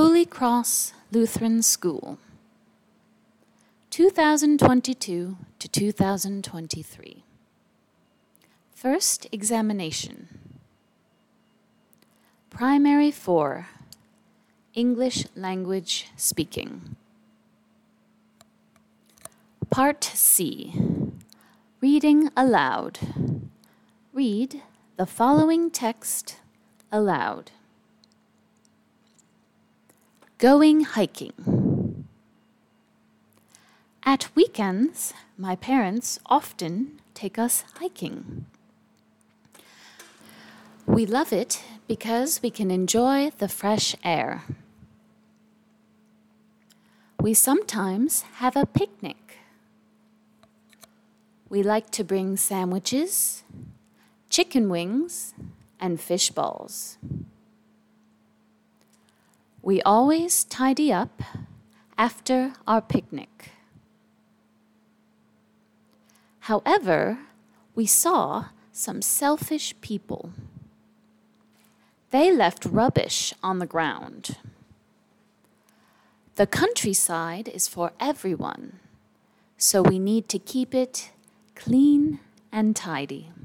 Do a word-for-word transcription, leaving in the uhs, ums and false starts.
Holy Cross Lutheran School, two thousand twenty-two to two thousand twenty-three. First examination. Primary four, English language speaking. Part C, reading aloud. Read the following text aloud. Going hiking. At weekends, my parents often take us hiking. We love it because we can enjoy the fresh air. We sometimes have a picnic. We like to bring sandwiches, chicken wings, and fish balls. We always tidy up after our picnic. However, we saw some selfish people. They left rubbish on the ground. The countryside is for everyone, so we need to keep it clean and tidy.